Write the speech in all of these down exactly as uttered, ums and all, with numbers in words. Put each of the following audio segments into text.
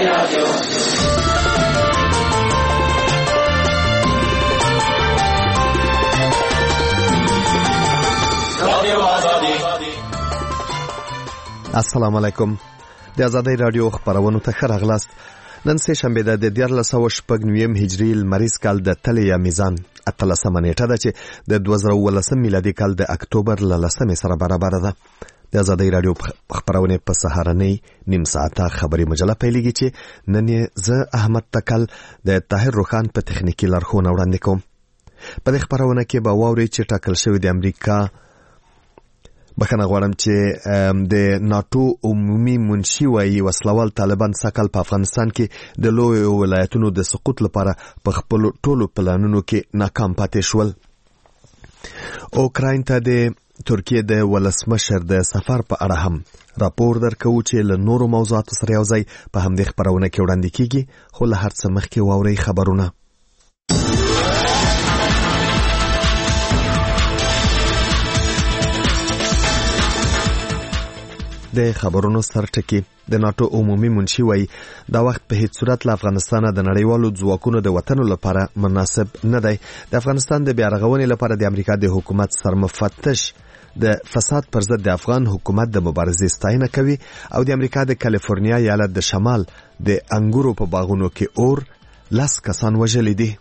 رادیو. السلام علیکم. د آزادۍ رادیو خبرونو ته ښه راغلاست. نن سه شنبه ده د دیارلس سوه شپږ نویم هجري لمریز کال د تلې یا میزان اتلسمه نیټه ده چې د دوه زره اوولسم میلادي کال د اکتوبر له لسمې سره برابره ده. د آزادۍ رادیو خبرونه په سهارنۍ نیم ساعته خبري مجله پیلېږي چې نن یې زه احمد تکل د طاهر روخان په تخنیکی لارښوونه وړاندې کوم. په دې خبرونه کې به واورئ چې ټاکل شوی د امریکا بخنه غواړم چې د ناتو عمومي منشي وایي وسلوال طالبان سکل په افغانستان کې د لوی ولایتونو د سقوط لپاره په خپل ټولو پلانونو کې ناکام پاتې شول. اوکراین ته د ترکیه د ولسمشر د سفر په اړه هم راپور درکوو چې له نورو موضوعاتو سره یو ځای په همدې خبرونه کې وړاندې کیږي. خو له هر څه مخکې واورئ خبرونه. د خبرونو سرټکی د ناتو عمومي منشي وایي دا وخت په هیڅ صورت له افغانستانه د نړیوالو ځواکونو د وطن لپاره مناسب نه دی. د افغانستان د بیارغونې لپاره د امریکا د حکومت سرمفتش د فساد پر ضد د افغان حکومت د مبارزې ستاینه کوي او د امریکا د کالیفورنیا ایالت د شمال د انګورو په باغونو کې اور لس کسان وژلي دي.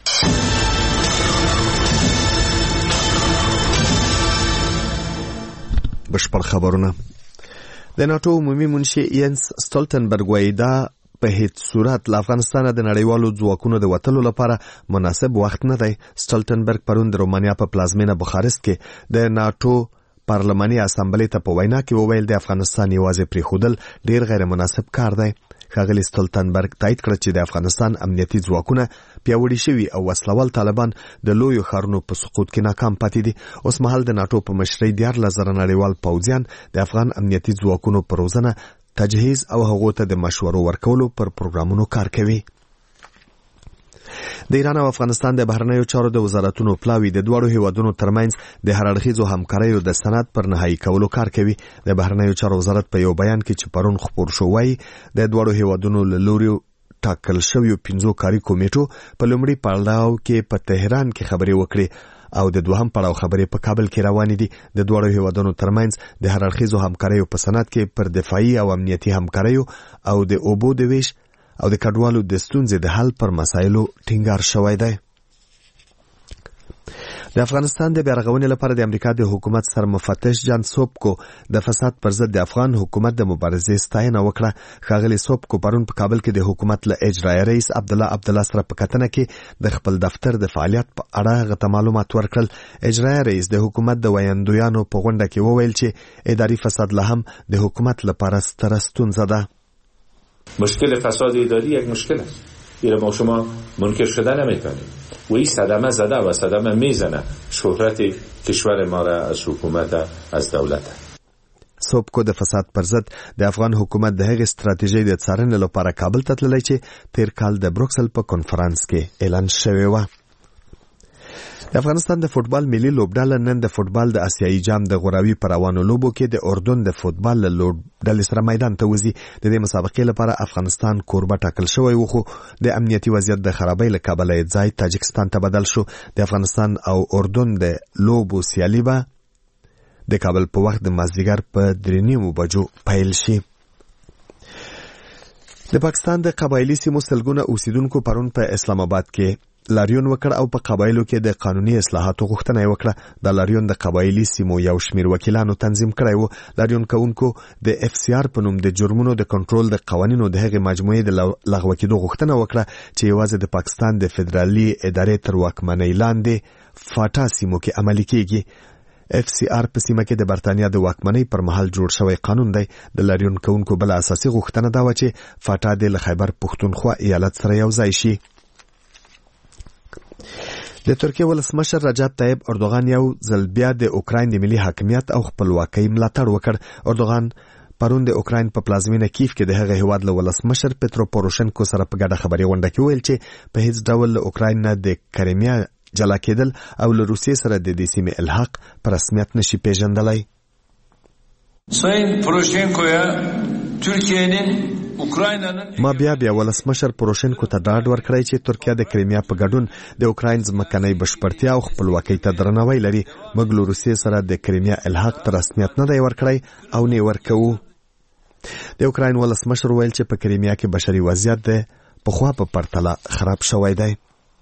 بشپړ خبرونه. د ناتو عمومي منشي ینس ستولتنبرګ وایي دا په هیڅ صورت له افغانستانه د نړیوالو ځواکونو د وتلو لپاره مناسب وخت نه دی. ستولتنبرګ پرون د رومانیا په پلازمینه بخارست کې د ناتو پارلماني اسامبلې ته په وینا کې وویل د افغانستان یوازې پریښودل ډیر غیر مناسب کار دی. ښاغلي ستولتنبرګ تایید کړ چې د افغانستان امنیتي ځواکونه پیاوړي شوي او وسلوال طالبان د لویو ښارونو په سقوط کې ناکام پاتې دي. اوس مهال د ناتو په مشرۍ دیارلس زره نړیوال پوځیان د افغان امنیتي ځواکونو په روزنه، تجهیز او هغو ته د مشورو ورکولو پر پروګرامونو کار کوي. د ایران او افغانستان د بهرنیو چارو د وزارتونو پلاوی د دوړو هیوادونو ترمنځ د هرړخیزو همکاریو د سند پر نهایی کولو کار کوي. د بهرنیو چارو وزارت په یو بیان کې چې پرون خپور شو وایي د دوړو هیوادونو له لوري ټاکل شویو پنځو کاري کمیټو په لومړي پړاو کې په تهران کې خبرې وکړي او د دوهم پړاو خبرې په کابل کې روانې دي. د دوړو هیوادونو ترمنځ د هرړخیزو همکاریو په سند کې پر دفاعي او امنیتي همکاریو او د اوبو د ویش او د کډوالو د ستونزې د حل پر مسایلو ټینګار شوی دی. د افغانستان د بیارغونې لپاره د امریکا د حکومت سرمفتش جان سوبکو د فساد پر ضد د افغان حکومت د مبارزې ستاینه وکړه. ښاغلي سوبکو پرون په کابل کې د حکومت له اجرایي رئیس عبدالله عبدالله سره په کتنه کې د خپل دفتر د فعالیت په اړه غته معلومات ورکړل. اجرایي رئیس د حکومت د ویاندویانو په غونډه کې وویل چې اداري فساد لا هم د حکومت لپاره ستره ستونزه ده. مشکل فساد اداری یک مشکل است. این ما شما منکر شده نمیتونیم و این صدمه زده و صدمه میزنه شهرت کشور ما را از حکومت از دولت. سوبکو د فساد پر ضد د افغان حکومت د هغې ستراتیژۍ د څارنې لپاره کابل ته تللی چې تیر کال د بروکسل په کنفرانس کې اعلان شوی و. د افغانستان د فوټبال ملي لوبډله نن د فوټبال د آسیایي جام د غوراوي په روانو لوبو کې د اردن د فوټبال له لوبډلې سره میدان ته وځي. د دې مسابقې لپاره افغانستان کوربه ټاکل شوی و، خو د امنیتي وضعیت د خرابۍ له کبله یې ځای تاجکستان ته بدل شو. د افغانستان او اردن د لوبو سیالي به د کابل په وخت د مازدیګر په درې نیمو بجو پیل شي. د پاکستان د قبایلي سیمو سلګونه اوسیدونکو پرون په اسلام آباد کې لاریون وکړ او په قبایلو کې د قانوني اصلاحاتو غوښتنه یې وکړه. د لاریون د قبایلي سیمو یو شمیر وکیلانو تنظیم کړی و. لاریون کوونکو د اف سی آر په نوم د جرمونو د کنټرول د قوانینو د هغې مجموعې د لغوه کېدو غوښتنه وکړه چې یوازې د پاکستان د فدرالي ادارې تر واکمنۍ لاندې فاټا سیمو کې عملي کېږي. اف سی آر په سیمه کې د برتانیا د واکمنۍ پر مهال جوړ شوی قانون دی. د لاریون کوونکو بل اساسي غوښتنه دا و چې فاټا د خیبر پښتونخوا ایالت سره یو ځای شي. د ترکیه ولسمشر رجب طیب اردوغان یو ځل بیا د اوکراین د ملي حاکمیت او خپلواکۍ ملاتړ وکړ. اردوغان پرون د اوکراین په پلازمینه کیف کې د هغه هیواد له ولسمشر پترو پوروشنکو سره په ګډه خبري غونډه کې ویل چې په هیڅ ډول له اوکراین نه د کریمیا جلا کېدل او له روسیې سره د دې سیمې الحاق په رسمیت نشي پیژندلای. Sayın Poroshenko'ya Türkiye'nin ما بیا بیا ولسمشر پوروشنکو ته ډاډ ورکړی چې ترکیه د کریمیا په ګډون د اوکراین ځمکنۍ بشپړتیا او خپلواکۍ ته درناوی لري. موږ له روسیې سره د کریمیا الحاق ته رسمیت نه دی ورکړی او نه ورکوو. د اوکراین ولسمشر ویل چې په کریمیا کې بشري وضعیت د پخوا په پرتله خراب شوی دی.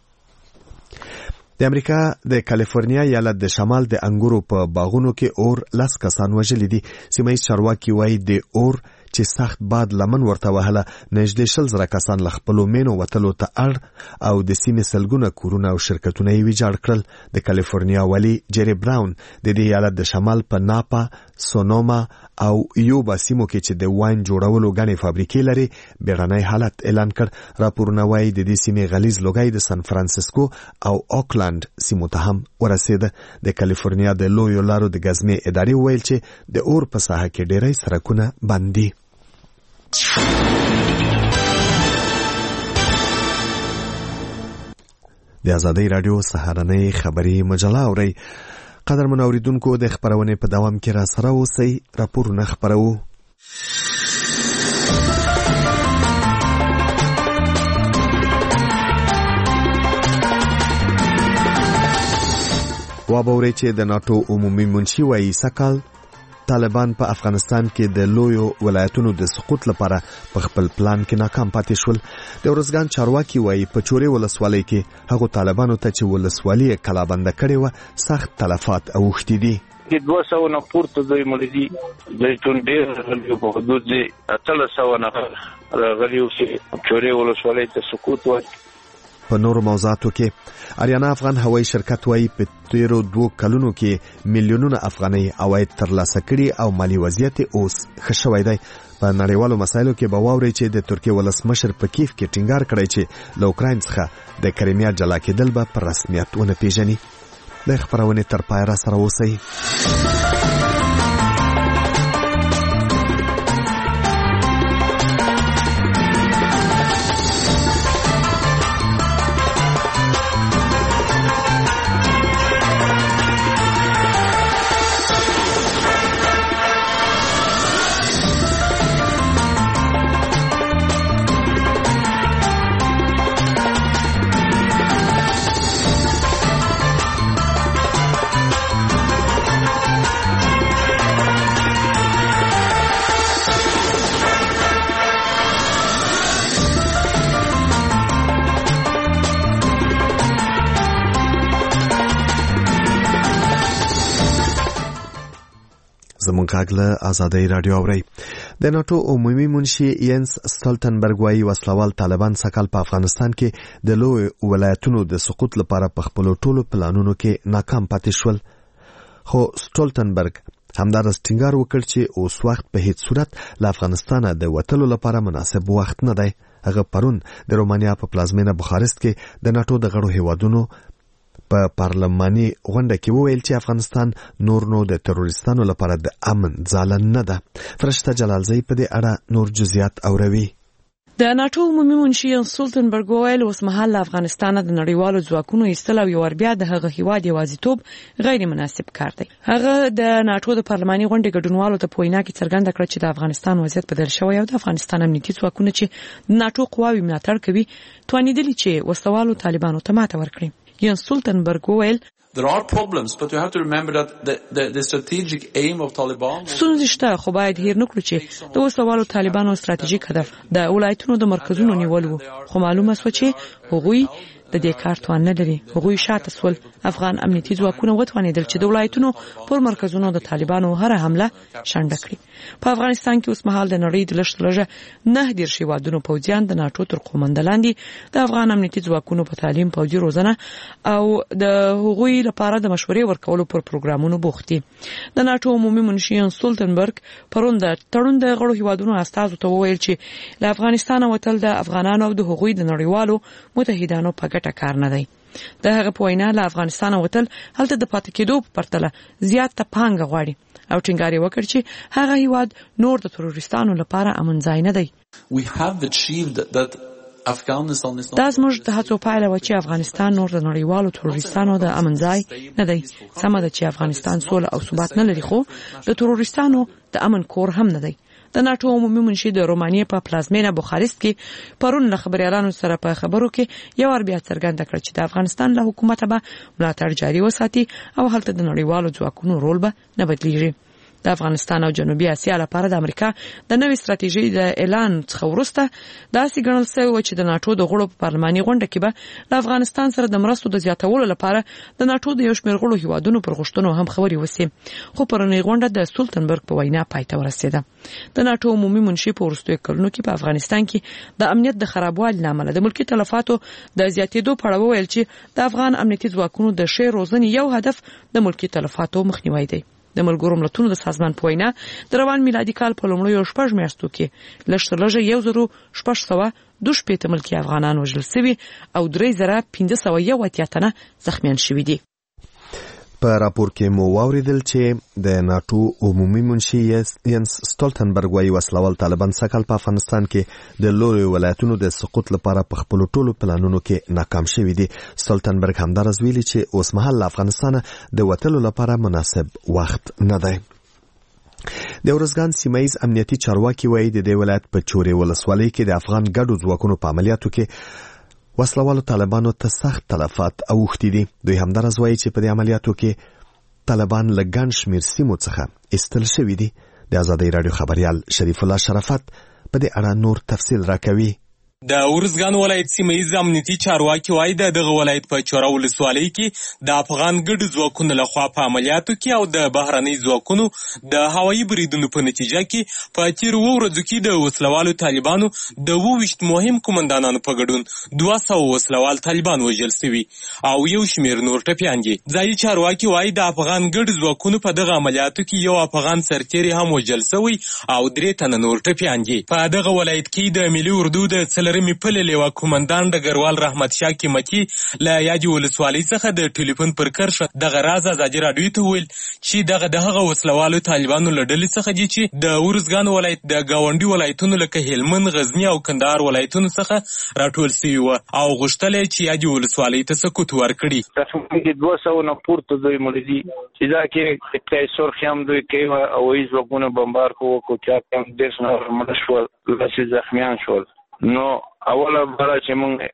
د امریکا د کالیفورنیا ایالت د شمال د انګورو په باغونو کې اور لس کسان وژلي دي. سیمه ییز چارواکي وایي د اور چې سخت باد لمن ورته وهله نږدې شل زره کسان له خپلو مینو وتلو ته اړ او د سیمې سلګونه کورونه او شرکتونه یې ویجاړ کړل. د کالیفورنیا والي جری براون د دې ایالت د شمال په ناپا، سونوما او یوبا سیمو کې چې د واین جوړولو غني فابریکې لري بیړنی حالت اعلان کړ. راپورونه وایي د دې سیمې غلیظ لوګي د سان فرانسیسکو او اوکلند سیمو ته هم ورسېده. د کالیفورنیا د لویو لارو د ګزمې ادارې ویل چې د اور په ساحه کې ډېری سړکونه بند دي. د آزادۍ رادیو سهارنۍ خبري مجله اورئ. قدرمن اوریدونکو د خبرونې په دوام کې را سره اوسئ. راپورونه خبرو. وابورئ چې د ناتو عمومي منشي وایي سکال طالبان په افغانستان کې د لویو ولایتونو د سقوط لپاره په خپل پلان کې ناکام پاتې شول. د ورزګان چارواکي وایي په چورې ولسوالۍ کې هغو طالبانو ته چې ولسوالي کلابنده کړې وه سخت تلفات اوښتي دي. د دوه سوه نه پورته دوی ملي زیتون ډېر راغلي په حدود د اتلس سوه نفر راغلي چې چورې ولسوالۍ ته سقوط وکړي. په نورو موضوعاتو کې اریانا افغان هوایي شرکت وایي په تیرو دوو کلونو کې میلیونونه افغانۍ عواید ترلاسه کړي او مالي وضعیت اوس ښه شوی دی. په نړیوالو مسایلو کې به واورئ چې د ترکیې ولسمشر په کیف کې ټینګار کړی چې له اوکراین څخه د کریمیا جلا کېدل به په رسمیت ونه پیژني. د خبرونې تر پایه را سره اوسئ. زمونږ غږ له آزادۍ رادیو اورئ. د ناټو عمومي منشي ینس سټولټنبرګ وایي وسلوال طالبان سکهال په افغانستان کې د لوی ولایتونو د سقوط لپاره په خپلو ټولو پلانونو کې ناکام پاتې شول. خو سټولټنبرګ همدارس ټینګار وکړ چې اوس وخت په هیڅ صورت له افغانستانه د وتلو لپاره مناسب وخت نه دی. هغه پرون د رومانیا په پلازمینه بخارست کې د ناټو د غړو هیوادونو په پارلماني غونډه کې وویل چې افغانستان نور نو د تروریستانو لپاره د امن ځاله نه ده. فرشته جلالزی په دې اړه نور جزئیات اوروي. د ناټو عمومي منشي سټولټنبرګ ویل اوس مهال افغانستان د نړیوالو ځواکونو ایستل او یو بیا د هغه هیواد یوازیتوب غیر مناسب کار دی. هغه د ناټو د پارلماني غونډې ګډونوالو ته په وینا کې څرګنده کړه چې د افغانستان وضعیت بدل شوی او د افغانستان امنیتي ځواکونه چې ناټو قواوې ملاتړ کوي توانیدلي چې وسلوالو طالبانو ته ماته ورکړي. ینس سټولټنبرګ ویل There are problems, but you have to remember that the, the, the strategic aim of Taliban... ستونزې شته خو باید هیر نکړو چې د وسلوالو طالبانو ستراتیژیک هدف د ولایتونو د مرکزونو نیول وو. خو معلومه شوه چې هغوی د دې کار توان نه لري. هغوی شاته سول. افغان امنیتي ځواکونه وتوانېدل چې د ولایتونو پر مرکزونو د طالبانو هر حمله شنډه کړي. په افغانستان کې اوس مهال د نړۍ د لږ لږه نه دېرش هیوادونو پوځیان د ناټو تر قومنده لاندې د افغان امنیتي ځواکونو په تعلیم، پوځي روزنه او د هغوی لپاره د مشورې ورکولو پر پروګرامونو بوخت دي. د ناټو عمومي منشي سټولټنبرګ پرون د تړون د غړو هیوادونو استازو ته وویل چې له افغانستان وتل د افغانانو او د هغوی د نړیوالو متحدانو په ګټه کار نه دی. د هغه په وینا له افغانستان وتل هلته د پاتې کېدو په پرتله زیاته پانګه غواړي او ټینګار یې وکړ چې هغه هیواد نور د تروریستانو لپاره امن ځای نه دی. We have achieved that Afghanistan is not... دا زموږ د هڅو پایله وه چې افغانستان نور د نړیوالو تروریستانو د امن ځای نه دی. سمه ده چې افغانستان سوله او ثبات نه لري خو د تروریستانو د امن کور هم نه دی. د ناتو عمومي منشي د رومانیې په پلازمینه بوخارست کې پرون له خبريالانو سره په خبرو کې یو ور بیا څرګنده کړ چې د افغانستان له حکومت به ملاتړ جاري وساتي او هلته د نړیوالو ځواکونو رول به نه بدلیږي. د افغانستان او جنوبي اسیا لپاره د امریکا د نوې ستراتیژۍ د اعلان څخه وروسته داسې ګڼل شوی چې د ناتو د غړو په پارلماني غونډه کې به له افغانستان سره د مرستو د زیاتولو لپاره د ناتو د یو شمېر غړو هیوادونو پر غوښتنو هم خبرې وشي، خو پرونی غونډه د سولتنبرګ په وینا پای ته ورسېده. د ناتو عمومي منشي په وروستیو کلونو کې په افغانستان کې د امنیت د خرابوالي لامل د ملکی تلفاتو د زیاتېدو په اړه وویل چې د افغان امنیتي ځواکونو د ښې روزنې یو هدف د ملکی تلفاتو مخنیوی دی. د ملګرو ملتونو د سازمان په وینا د روان میلادي کال په لومړیو شپږ میاشتو کې لږ تر لږه یو زرو شپږ سوه دوه شپېته ملکي افغانان وژل شوي او درې زره پنځه سوه یو اتیا تنه زخمیان شوي دي. په راپور کې مو واوریدل چې د ناتو عمومي منشي ینس سټولټنبرګ وايي وسلوال طالبان سکهال په افغانستان کې د لوري ولایتونو د سقوط لپاره په خپل ټولو پلانونو کې ناکام شوي دي. سټولټنبرګ همدارس ویلي چې اوس مهال افغانستان د وټلو لپاره مناسب وخت نه دی. د ورزګان سیمایز امنیتي چارواکي وايي د دې ولایت په چوري ولسوالۍ کې د افغان ګډو ځواکونو په عملیاتو کې وسلوالو طالبانو ته سخت تلفات اوښتي دي. دوی همدارس وایي چې په دې عملیاتو کې طالبان له ګڼ شمېر سیمو څخه ایستل شوي دي. د ازادۍ راډیو خبریال شریف الله شرافت په دې اړه نور تفصیل راکوي. د ورزګان ولایت سیمایي امنیتي چارواکي وایي د دغه ولایت په چوره ولسوالۍ کې د افغان ګډو ځواکونو لخوا په عملیاتو کې او د بهرنۍ ځواکونو د هوایي بریدونو په نتیجه کې په تیرو ورځو کې د وسلوالو طالبانو د اووه ویشت مهم قومندانانو په ګډون دوه سوه وسلوال طالبان وژل شوي او یو شمېر نور ټپیان دي. ځایي چارواکي وایي د افغان ګډو ځواکونو په دغه عملیاتو کې یو افغان سرتیری هم وژل شوی او درې تنه نور ټپیان دي. په دغه ولایت کې د ملي اردو د رمی پل لیوا کومندان ډګروال رحمت شاه قیمتي له یادې ولسوالۍ څخه د ټلیفون پر کرښه دغه راز ازادي راډیو ته وویل چې دغه د هغه وسلوالو طالبانو له ډلې څخه دي چې د ورزګان ولایت د ګاونډي ولایتونو لکه هلمند، غزني او کندهار ولایتونو څخه راټول شوي وو او غوښتل یې چې یادې ولسوالۍ ته سقوط ورکړي. تقریبا دوه سوه نه پورته دوی مړه دي چې دا کې ابتدایي سرخ هم دوی کوي او هیڅ ځواکونه بمبار کوو کو چا هم دېرش نفر مړه شول، لسې زخمیان شول. نو اوله بره چې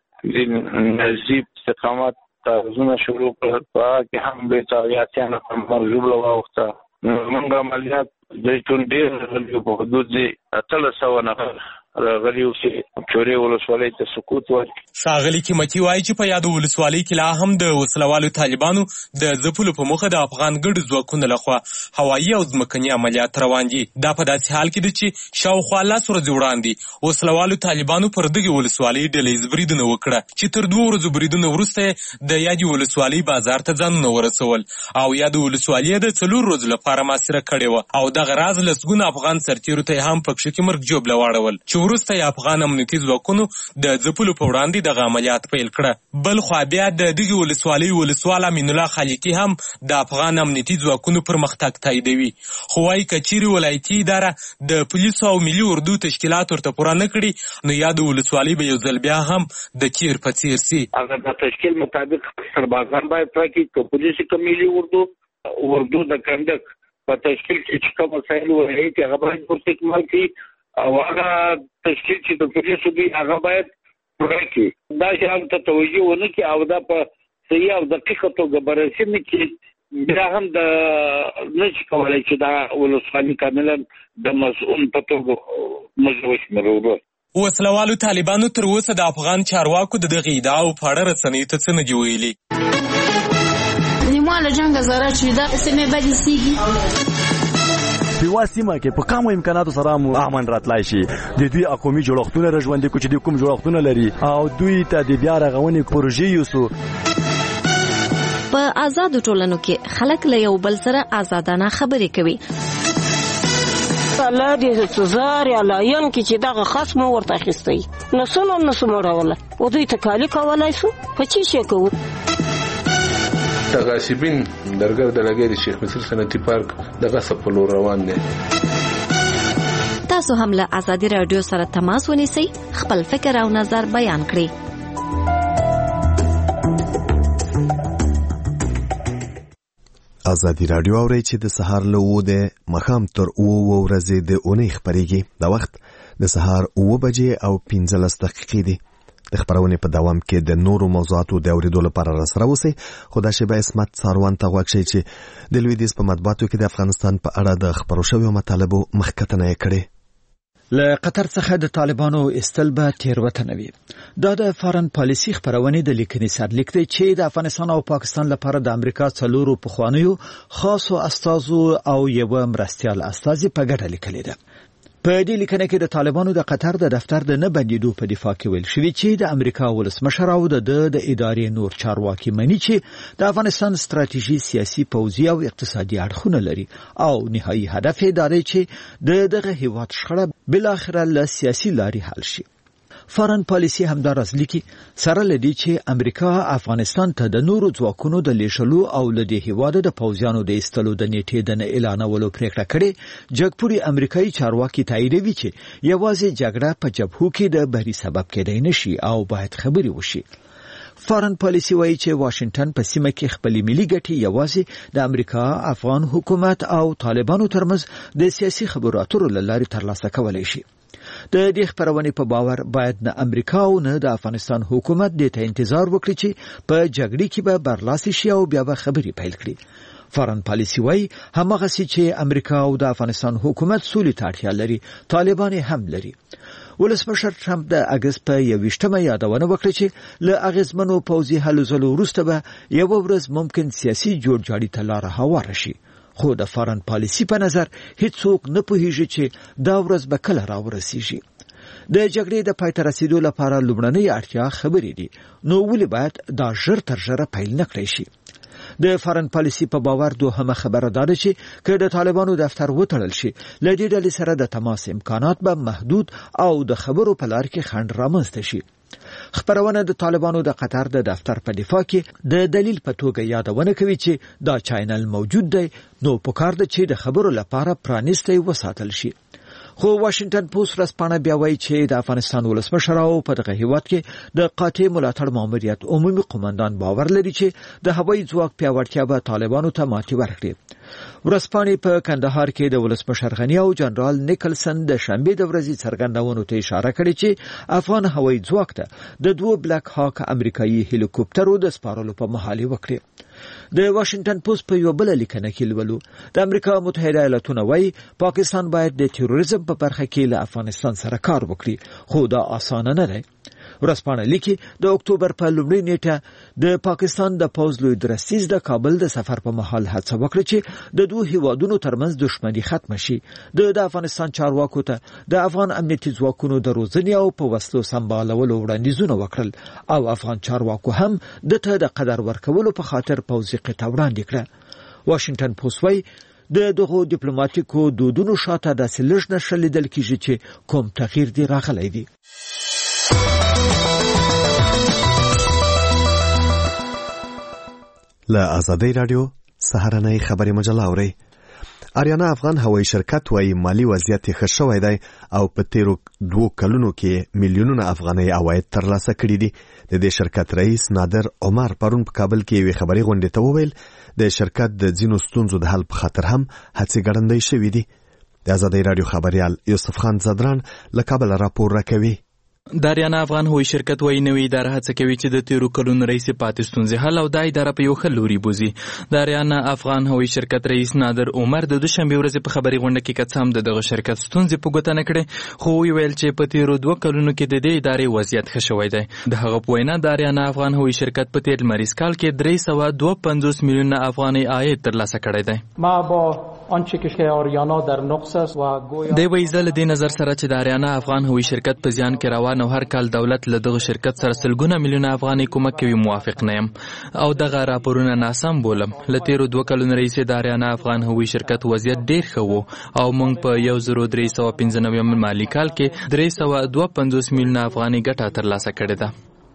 موږ نزیب استقامت تعرضونه شروع کړل په کې هم دوی ته اتیا نفر مړه ژوبله واوښته. نو موږ عملیات د چون ډېر غلي په حدود د اتلس سوه نفر راغلي وو چې چوري ولسوالۍ ته سقوط ورکړي. ښاغلي قیمتي وایي چې په یادو ولسوالۍ کې لا هم د وسلوالو طالبانو د ځپلو په موخه د افغان ګډو ځواکونو لخوا هوایي او ځمکني عملیات روان دي. دا په داسې حال کې ده چې شاوخوا لس ورځې وړاندې وسلوالو طالبانو پر دغې ولسوالۍ ډله ییز بریدونه وکړه چې تر دوه ورځو بریدونو وروسته یې د یادې ولسوالۍ بازار ته ځانونه ورسول او یادو ولسوالۍ د څلور ورځو لپاره محاصره کړې وه او دغه راز لسګونه افغان سرتیرو ته یې هم په کښې کې مرګ ژوبله واړول چې وروسته یې افغان امنیتي ځواکونو د ځپلو په وړاندې دغه عملیات پیل کړه. بل خوا بیا د دغې ولسوالۍ ولسوال امین الله خالقي هم د افغان امنیتي ځواکونو پرمختګ تاییدوي، خو وایي که چیرې ولایتي اداره د پولیسو او ملي اردو تشکیلات ورته پوره نه کړي نو یاد ولسوالۍ به یو ځل بیا هم د تیر په څیر سي. اگر د تشکیل مطابق سربازان باید راکړي که پولیس که ملي اردو اردو د کنډک په تشکیل کې چې کوم مسایل وایي چې هغه باید ورته استعمال کړي او هغه تشکیل چې د پولیسو دی هغه باید پوره کړي. دا شیان ته توجه ونه کړي او دا په صحیح او دقیقه توګه بررسي نه کړي بیا هم د نشي کولی چې دا ولسوالي کاملا د مسؤل په توګه موږ وشمېرو. وسلوالو طالبانو تر اوسه د افغان چارواکو د دغې ادعاو په اړه رسنیو ته څه نه دي ویلي. نیمه له جنګه ضرر شوي دا سیمې بدې سیږي په یوه سیمه کې په کمو امکاناتو سره مو امن راتلای شي. د دوی قومي جوړښتونه را ژوندي کړو چې دوی کوم جوړښتونه لري او دوی ته د بیا رغونې پروژې یوسو. په آزادو ټولنو کې خلک له یو بل سره آزادانه خبرې کوي. الله دې سزار یا لاین کې چې دغه خاص مو ورته اخیستی نو څنګه نو سموروله او دوی ته کالی کولای شو په چی شي کوو. غاصبین درګر د لګي د شیخ مصر صنعتي پارک د غصب په لور روان دي. تاسو هم له ازادي رادیو سره تماس ونیسئ، خپل فکر او نظر بیان کړئ. ازادي رادیو اوري چې د سهار له اوه د مخام تر اوه ورځې د اونۍ خبرېږي. دا وخت د سهار اوه بجې او پنځلس دقیقې دي. د خبرونې په دوام کې د نورو موضوعاتو د اورېدو لپاره راسره اوسئ. خو دا شیبه عصمت څاروان ته غوږ شئ چې د لویدیځ په مطبوعاتو کې د افغانستان په اړه د خپرو شویو مطالبو مخکتنه یې کړې. له قطر څخه د طالبانو استل به تیروتنه وي. دا د فارن پالیسي خبرونه د لیکنې سرلیک دی چې د افغانستان او پاکستان لپاره د امریکا څلورو پخوانیو خاصو استازو او یو مرستيال استازي په ګډه لیکلې ده. په دې لیکنه کې د طالبانو د قطر د دفتر د نه بندیدو په دفاع کې ویل شوی چې د امریکا ولسمشر او د د ادارې نور چارواکي مني چې د افغانستان ستراتیژي سیاسي پوځي او اقتصادي اړخونه لري او نهایي هدف یې دا دی چې د دغه هیواد شخړه بل اخر له سیاسي لارې حل شي. فارن پالیسي همدارس لیکي سره لدی چې امریکا افغانستان ته د نورو ځواکونو د لیشلو او لدی هیواد د پوځیانو د استلو د نیټې د اعلانولو پریکړه کړې. جګپوري امریکایي چارواکي تاییدوي چې یوازې جګړه په جبهو کې د بری سبب کېدای نشي او باید خبري وشي. فارن پالیسي وایي چې واشنگټن په سیمه کې خپل ملي ګټې یوازې د امریکا افغان حکومت او طالبانو ترمنځ د سیاسي خبرو اترو لارې ترلاسه کولای شي. د دې خبرونې په باور باید نه امریکا او نه د افغانستان حکومت د ته انتظار وکړي چې په جګړې کې به برلاسي شي او بیا به خبري پیل کړي. فارن پالیسي وایي همغه چې امریکا او د افغانستان حکومت سولې ته اړتیا لري، طالبان هم لري. ولسمشر ټرمپ د اگست په یوویشتمه یادونه وکړه چې له اغیزمنو پوځي هلو ځلو وروسته به یو ورځ ممکن سیاسي جوړجاړي ته لاره هواره شي. خو د فارن پالیسي په نظر هیڅوک نه پوهیږي چې دا ورځ به کله راورسیږي. د جګړې د پای ته رسیدو لپاره لومړنۍ اړتیا خبرې دي، نو ولې باید دا ژر تر ژره پیل نه کړی شي. د فارن پالیسي په باور دوهمه خبره ده چې که د طالبانو دفتر وتړل شي له دې ډلې سره د تماس امکانات به محدود او د خبرو په لار کې خنډ رامنځته شي. خبرونه د طالبانو د قطر د دفتر په دفاع کې د دلیل په توګه یادونه کوي چې دا چینل موجود دی، نو پکار ده چې د خبرو لپاره پرانیستی وساتل شي. خو واشنگټن پوسټ رسپانه بیا وایي چې د افغانستان ولسمشر او په دغه هیواد کې د قاطع ملاتړ ماموریت عمومي قومندان باور لري چې د هوایي ځواک پیاوړتیا به طالبانو ته ماتې ورکړي. ورځپاڼې په کندهار کې د ولسمشر غنی او جنرال نیکلسن د شنبه د ورځې څرګندونو ته اشاره کړې چې افغان هوایي ځواک ته د دوه بلیک هاک امریکایي هلیکوپټرو د سپارلو په محالې وکړي. د واشنگټن پوسټ په یو بل لیکنه کې لولو د امریکا متحده ایالاتونو وايي پاکستان باید د تروریزم په برخه کې له افغانستان سره کار وکړي، خو دا اسانه نه دی. ورځپاڼه لیکي د اکتوبر په لومړۍ نیټه د پاکستان د پوځ لوی درستیز د کابل د سفر په مهال هڅه وکړه چې د دوه هیوادونو ترمنځ دښمنی ختم شي. د افغانستان چارواکو ته د افغان امنیتي ځواکونو د روزنې او په وسلو سمبالولو وړاندیزونه وکړل او افغان چارواکو هم د ته د قدر ورکولو په خاطر پوځي قطعه وړاندې کړه. واشنگټن پوسټ وايي د دغه ډیپلوماټیکو دودونو شاته د سلج نشل لیدل کیږي چې کوم تغییر دی راغلی دی. له ازادي رادیو سهارنۍ خبري مجله اوري. آریانا افغان هوایي شرکت وايي مالی وضعیت ښه شوی دی او په تیرو دوه کلونو کې میلیونونه افغانۍ عواید ترلاسه کړي دي. د دې شرکت رئیس نادر عمر پرون په کابل کې یوې خبري غونډې ته وویل د شرکت د ځینو ستونزو د حل په خاطر هم هڅې ګړندۍ شوې دي. د ازادي رادیو خبريال یوسف خان زدران له کابل راپور راکوي. د آریانا افغان هوایي شرکت وايي نوې اداره هڅه کوي چې د تیرو کلونو رئیس پاتې ستونزې حل او د اداره په یو ښه لوري بوزي. د آریانا افغان هوایي شرکت رئیس نادر عمر د دوشنبه ورځې په خبري غونډه کې قسم د دغه شرکت ستونزې په ګوته نه کړې، خو ویل چې په تیرو دوه کلونو کې د دې ادارې وضعیت ښه شوی دی. د هغه په وینا د آریانا افغان هوایي شرکت په تیر مریض کال کې درې سوه دوه پنځوس میلیونه افغانۍ عاید ترلاسه کړی دی. ما با آنچه که آریانا در نقص است و گویا دی وایي زه له دې نظر سره چې د آریانا افغان هوایي شرکت په زیان کې روان او هر کال دولت له دغه شرکت سره سلګونه میلیونه افغانۍ کومک کوي موافق نه یم او دغه راپورونه ناسم بولم. له تیرو دوه کلونو رئیس د آریانا افغان هوایي شرکت وضعیت ډیر ښه و او موږ په یو زرو درې سوه پنځه نوي مالي کال کې درې سوه دوه پنځوس میلیونه افغانۍ ګټه ترلاسه کړې ده.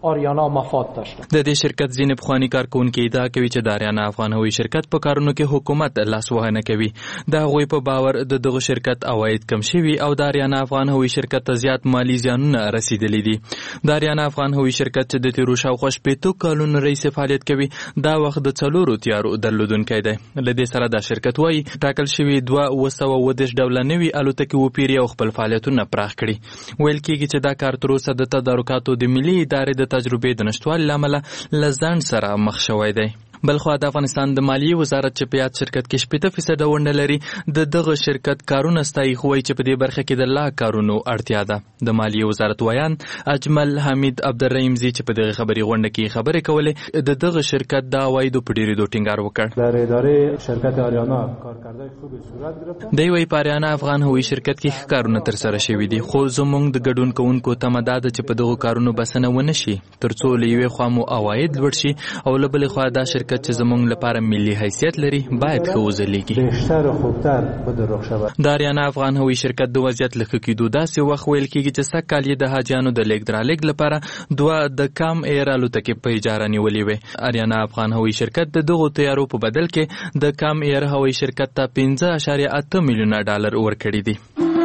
آریانا مفاد داشته. د دې شرکت ځینې پخواني کارکونکي ادعا کوي چې د آریانا افغان هوایي شرکت په کارونو کې حکومت لاسوهنه کوي. د هغوی په باور د دغه شرکت عواید کم شوي او د آریانا افغان هوایي شرکت ته زیات مالی زیانونه رسیدلي دي. د آریانا افغان هوایي شرکت چې د تیرو شاوخوا شپېتو کلونو راهیسې فعالیت کوي دا وخت د څلورو تیارو درلودونکی دی. له دې سره دا شرکت وایي ټاکل شوي دوه اوه سوه اووه دېرش ډوله نوي الوتکې وپیري او خپل فعالیتونه پراخ کړي. ویل کېږي چې دا کار تر اوسه د تدارکاتو د ملي ادارې د تجربې د نشتوالي له امله له ځنډ سره مخ شوی دی. بلخوا د افغانستان د مالیې وزارت چې په یاد شرکت کې شپېته فیصده ونډه لري د دغه شرکت کارونه ستایي، خو وایي چې په دې برخه کې د لا کارونو اړتیا ده. د مالیې وزارت ویان اجمل حمید عبدالرحیم زی چې په دغه خبري غونډه کې خبرې کولې د دغه شرکت د عوایدو په ډېرېدو ټینګار وکړ. در اداره شرکت آریانا کارکردهای خوبی صورت گرفته. دی وایي په آریانا افغان هوایي شرکت کې ښه کارونه ترسره شوي دي، خو زموږ د ګډون کوونکو تمه دا ده چې په دغو کارونو بسنه ونه شي تر څو له یوې خوا مو عواید لوړ شي او له بلې خوا دا شرکت چې زموږ لپاره ملي حیثیت لري باید ښه وځلیږي. بهتر و خوبتر بدرخ شود. د آریانا افغان هوایي شرکت د وضعیت له ښه کېدو داسې وخت ویل کېږي چې سږ کال یې د حاجیانو د لیږد رالېږد لپاره دوه د کام ایر الوتکې په اجاره نیولې وې. آریانا افغان هوایي شرکت د دغو تیارو په بدل کې د کام ایر هوایي شرکت ته پنځه اعشاریه اته میلیونه ډالر ورکړي دي.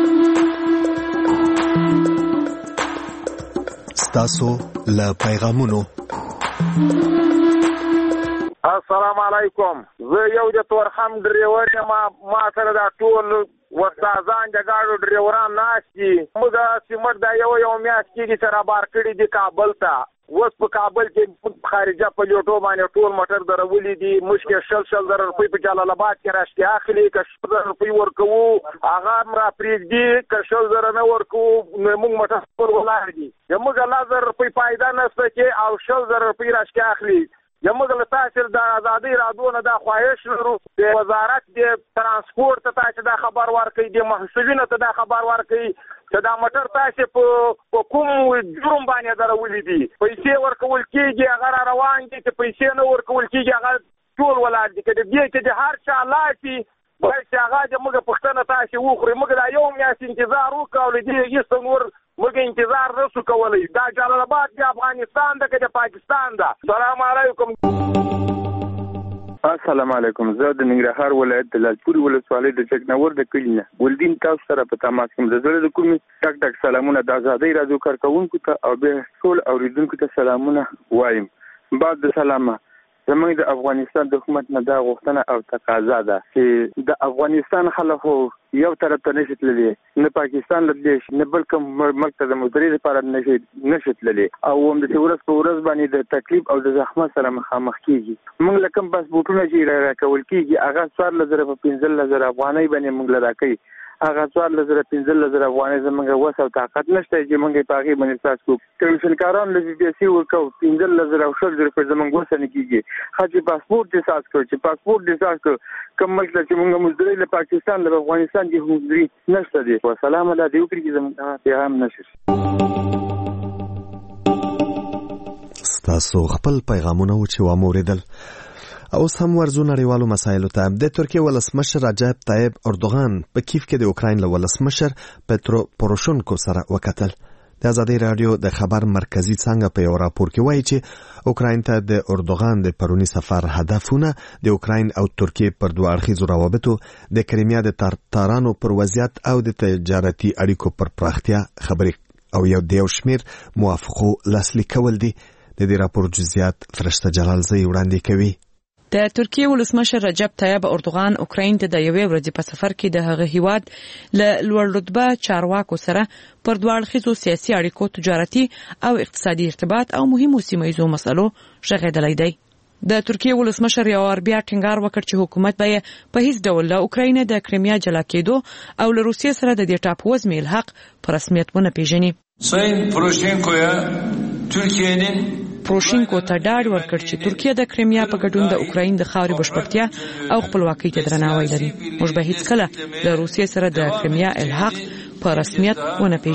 ستاسو له پیغامونو. السلام علیکم. زه یو د تورخم ډریور یم. ما سره دا ټول وستازان د ګاډو ډریوران ناست دي. موږ سیمټ دا یو یو میاشت کېږي چې رابار کړي دي کابل ته. اوس په کابل کې خارجه پلیوټو باندې ټول موټر درولي دي. مشکل شل شل زره روپۍ په جلال آباد کې راشتي اخلي. که شل زره روپۍ ورکوو هغه هم را پرېږدي، که شل زره نه ورکوو نو موږ موټر ټول ولاړ دي. زموږ لس زره روپۍ فایده نشته کې او شل زره روپۍ راشتي اخلي. زموږ له تاسو د ازادۍ رادیو نه دا خواهش لرو د وزارت د ترانسپورت ته چې دا خبر ورکړي، د محصولینو ته دا خبر ورکړي چې دا موټر تاسو په کوم جرم باندې درولې دي. پیسې ورکول کېږي هغه را روان دي، چې پیسې نه ورکول کېږي هغه ټول ولاړ دي. که دې کې د هر چا لاسي باید چې هغه د موږ پښتنه تاسو وخوري. موږ دا یو میاشت انتظار وکړو، دې هیڅ نور موږ انتظار نشو کولی. دا جلال آباد د افغانستان ده که د پاکستان ده. سلام علیکم. السلام علیکم. زه د ننګرهار ولایت د لالپورې ولسوالۍ د چکنور د کلي نه ولدین تاسو سره په تماس کې د زړه د کومې ټک ټک سلامونه د ازادۍ رادیو کارکونکو ته او به ټول اوریدونکو ته سلامونه وایم. بعد د سلامه زموږ د افغانستان د حکومت نه دا غوښتنه او تقاضا ده چې د افغانستان خلکو یو طرف ته نشي تللی، نه پاکستان له دې نه بل کوم ملک ته د مزدورۍ لپاره نشي نشي تللی او هم د ورځ په ورځ باندې د تکلیف او د زحمت سره مخامخ کیږي. موږ له کوم پاسپورټونه چې راکول کیږي هغه څوارلس زره په پنځلس زره افغانۍ باندې موږ له راکوي. هغه څوارلس زره پنځلس زره افغانۍ زموږ وس او طاقت نشته چې موږ یې په هغې باندې احساس کړو. کمیشنکاران له بي بي سي ورکوو پنځلس زره او شل زره په زموږ وس نه کېږي. ښه چې پاسپورټ دې احساس کړو چې پاسپورټ دې احساس کړو کوم ملک ته چې موږ مزدورۍ له پاکستان له افغانستان کې مزدوري نشته دی. وسلام الله دې وکړي چې زموږ پیغام نشر. ستاسو خپل پیغامونه و چې واموریدل. اوس هم ورزو نړیوالو مسایلو ته. د ترکیه ولسمشر رجب طیب اردوغان په کیف کې د اوکراین له ولسمشر پترو پوروشنکو سره وکتل. د ازادۍ رادیو د خبر مرکزی څنګه په یو راپور کې وایي چې اوکراین ته د اردوغان د پرونی سفر هدفونه د اوکراین او ترکیه پر دوه اړخیزو روابطو، د کریمیا د تارتارانو پر وضعیت او د تجارتي اړیکو پر پراختیا خبرې او یو د یو شمیر موافقو لاسلیک کول دي. د دې راپور جزئیات فرشته جلالزی وړاندې کوي. د ترکیه ولسمشر رجب طیب اردوغان اوکراین ته د یوې ورځې په سفر کې د هغه هیواد له لوړ رتبه چارواکو سره پر دوه اړخیزو سیاسي اړیکو، تجارتي او اقتصادي ارتباط او مهمو سیمه ییزو مسلو غږېدلی دی. د ترکیه ولسمشر یو وار بیا ټینګار وکړ چې حکومت به په هیڅ ډول له اوکراین د کریمیا جلا کېدو او له روسیې سره د دې ټاپووزمې الحاق په رسمیت ونه پیژني. سایین پروشینکویا ترکیه'nin پروشینکو ته ډاډ ورکړ چې ترکیه د کریمیا په ګډون د اوکراین د خاورې بشپړتیا او خپلواکۍ ته درناوی لري. موږ به هیڅکله د روسیې سره د کریمیا الحاق په رسمیت ونه پیژنو.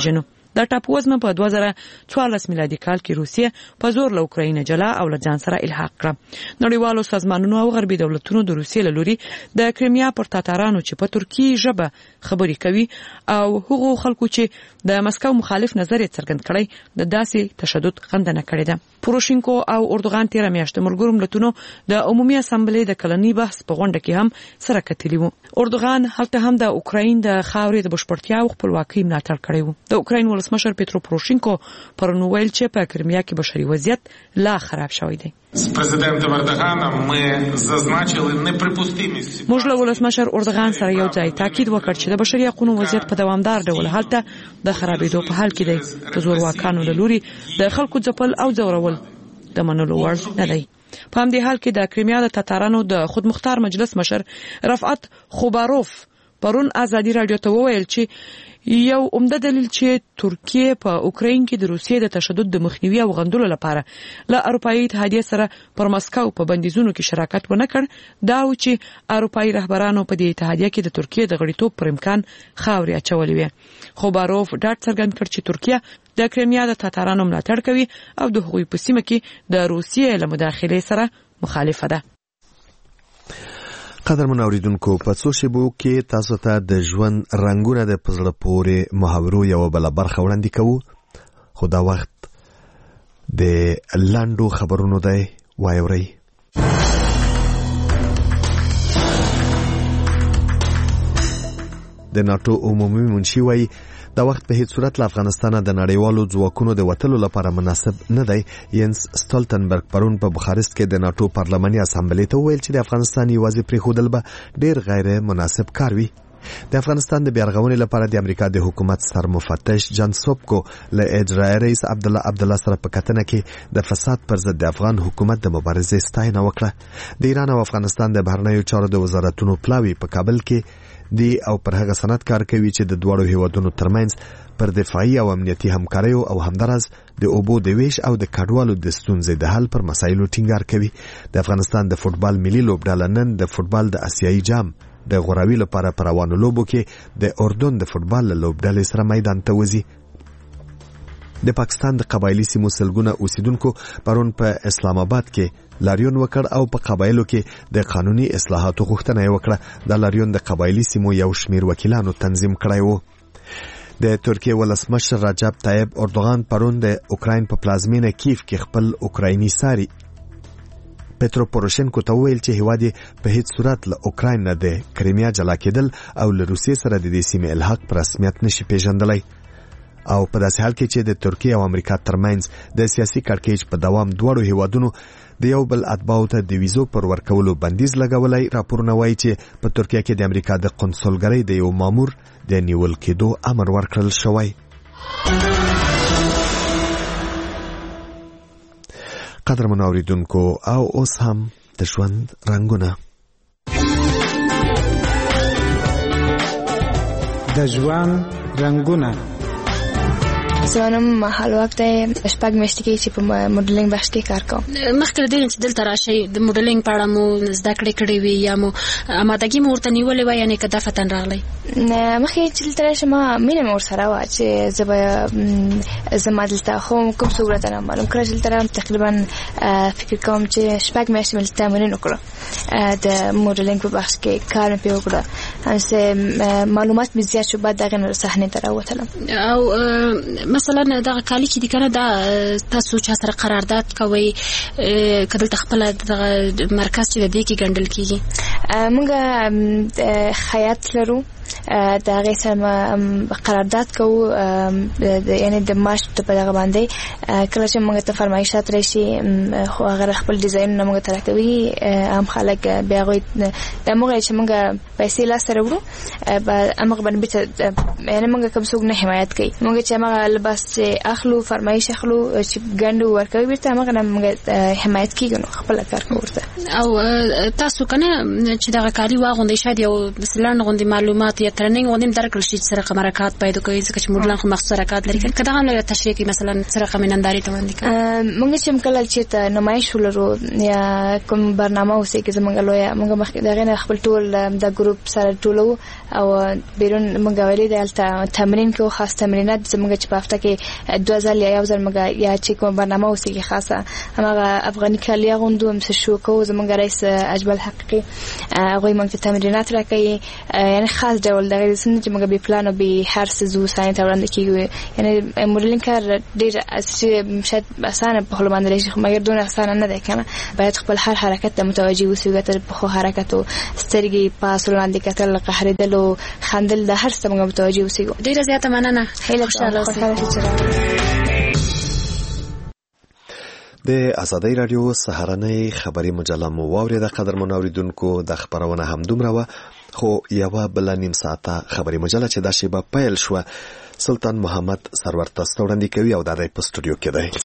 د ټاپووزمه په دوه زره څوارلس میلادي کال کې روسیه په زور له اوکراین جلا او له ځان سره الحاق کړه. نړیوالو سازمانونو او غربي دولتونو د روسیې له لوري د کریمیا پر تاتارانو چې په ترکی ژبه خبرې کوي او هغو خلکو چې د مسکو مخالف نظر یې څرګند کړی د داسې تشدد غندنه کړې ده. پوروشینکو او اردوغان تیر میاشت ملګرو ملتونو د عمومي اسامبلې د کلنی بحث په غونډه کې هم سره کتلی وو. اردوغان هلته هم د اوکراین د خاورې د بشپړتیا او خپلواکۍ ملاتړ کړی وو. د اوکراین ولسمشر پیترو پوروشینکو پرون ویل چې په کرمیا کې بشري وضعیت لا خراب شوی دی. З президентом Ердоганом ми зазначили неприпустимість. موږ له ولسمشر اردوغان سره یو ځای تاکید وکړ چې د بشري حقوقو وضعیت په دوامدار ډول هلته د خرابېدو په حال کې دی. د زورواکانو له لوري د خلکو ځپل او ځورول د منلو وړ نه دی. په همدې حال کې د کریمیا د تاتارانو د خودمختار مجلس مشر رفعت خوباروف پرون ازادي رادیو ته وویل چې یو عمده دلیل چې ترکیه په اوکراین کې د روسیې د تشدد د مخنیوي او غندلو لپاره له اروپایي اتحادیه سره پر مسکو په بندیزونو کې شراکت ونه کړ دا و چې اروپایي رهبرانو په دې اتحادیه کې د ترکیه د غړیتوب پر امکان خاورې اچولې وې. خوباروف ډاډ څرګند کړ چې ترکیه د کریمیا د تاتارانو ملاتړ کوي او د هغوی په سیمه کې د روسیې له مداخلې سره مخالفه ده. قدرمن اوریدونکو په څو شیبو کې تاسو ته د ژوند رنگونه د پزړه پورې محاورو یو بل برخه وړاندې کوو. خو دا وخت د لاندو خبرونو دی وایوري. د ناتو عمومي منشي وایي دا وخت په هیڅ صورت له افغانستان د نړیوالو ځواکونو د وټلو لپاره مناسب نه دی. ینس سټولټنبرګ پرون په بخارست کې د ناتو پارلماني اسامبلې ته ویل چې د افغانستان یوازې پریښودل به ډیر غیر مناسب کار وي. د افغانستان د بیارغونې لپاره د امریکا د حکومت سرمفتش جان سوبکو له اجرایي رئیس عبد الله عبد الله سره په کتنه کې د فساد پر ضد د افغان حکومت د مبارزې ستاینه وکړه. د ایران او افغانستان د بهرنیو چارو د وزارتونو پلاوی په کابل کې دی او پر هغه سند کار کوي چې د دوړو هیوادونو ترمنځ پر دفاعي او امنیتي همکاریو او همدارس د اوبو د ویش او د کډوالو د ستونزې د حل پر مسایلو ټینګار کوي. د افغانستان د فوتبال ملي لوبډله نن د فوتبال د آسیایي جام د غوراوي لپاره پر روانو لوبو کې د اردن د فوتبال لوبډلې سره میدان ته وځي. د پاکستان د قبایلی سیمو سلګونه اوسیدونکو پرون په اسلام آباد کې لاریون وکړ او په قبایلو کې د قانوني اصلاحاتو غوښتنه وکړه. د لاریون د قبایلی سیمو یو شمیر وکیلانو تنظیم کړی وو. د ترکیه ولسمشر رجب طیب اردوغان پرون د اوکراین په پلازمینه کیف کې خپل اوکرایني ساري پیترو پوروشینکو ته ویل چې هیواد په هیڅ صورت له اوکراین نه د کریمیا جلا کېدل او له روسیې سره د دې سیمې الحاق پر رسمیت نشي پیژندلی. او په داسې حال کې چې د ترکیه او امریکا ترمنځ د سیاسي کړکېچ په دوام دواړو هیوادونو د یو بل اتباعو ته د ویزو پر ورکولو بندیز لګولای. راپورونه وایي چې په ترکیه کې د امریکا د قونسلګرۍ د یو مامور د نیول کېدو امر ورکړل شوی. قدرمن اوریدونکو او اوس هم د ژوند رنگونه د ژوند رنگونه زمانم حال وخت شپږ میاشتې کې چې په موډلینګ بخش کې کار کوم. مخکې د دې چې دلته راشي د موډلینګ په اړه مو زده کړې کړې وي یا مو امادګي مو ورته نیولې وای یعنی کدا فتن راغلی؟ مخکې چې دلته راشم مینه مور سره وا چې زه زما دلته خو کوم صورت نه معلوم کړل چې دلته تقریبا فکر کوم چې شپږ میاشتې مل تمرین وکړم د موډلینګ په بخش کې کار مې وکړ. همسه معلومات مې زیات شو بعد دغه صحنه دراوتلم. او مثلا دغه کالی چې د کنه دا تاسو چا سره قرارداد کوي کله خپل دغه مرکز چې د دې کې ګڼل کیږي؟ موږ خیاط لرو دا غي سره قرارداد کوو یعنی د ماش ته په دغه باندې کله چې موږ ته فرمایشات راشي خو هغه خپل ډیزاین نه موږ ترک کوي هم خلک بیا غوي د موږ چې موږ پیسې لا سره ورو امغه باندې یعنی موږ کوم څوک نه حمایت کوي. موږ چې موږ لباس اخلو فرمایش اخلو چې ګندو ورکوي بیرته موږ نه موږ حمایت کیږو خپل کار کوو. او تاسو کنه چې دغه کاری واغوندې شاید یو مثلا غوندي معلومات یا ترننګ ونیم درکړل شي سره حرکت پیدا کوي ځکه چې مډلان خو مخصوص حرکت لري کله هم له تشریح کې مثلا سره کمننداري ته باندې موږ چې کله چې ته نمایش ولرو یا کوم برنامه اوسې کې زمونږ لوی موږ مخ دغه نه خپل ټول د ګروپ سره ټولو او بیرون موږ ویلي د تمرین کې خاص تمرینات زمونږ چې په هفته کې دوه ځل یا یو ځل موږ یا چې کوم برنامه اوسې کې خاصه هغه افغاني کالیا غوندو هم څه شو کو زمونږ رئیس اجمل حقيقي هغه موږ ته تمرینات راکړي یعنی خاص ډول دغه څنګه چې موږ به پلان او به هر څه زو ساين ته وړاندې کیږي یعنی مودلینګ کار ډیر اصلي شاید اسانه په خپل باندې شي مګر دون اسانه نه ده کنه باید خپل هر حرکت ته متوجي اوسئ تر په خو حرکت او سترګې پاس وړاندې کتل قهرېدل او خندل د هر څه موږ متوجي اوسئ ډیر زیاته مننه هیله خوشاله د ازادۍ رادیو سهارنۍ خبري مجله مو واورېده قدرمن اوریدونکو د خبرونه هم دومره و خو یو بل نیم ساعته خبري مجله چې د شیبه پیل شو سلطان محمد سرور تاسو وړاندې کوي او د دې په سټوډیو کې دی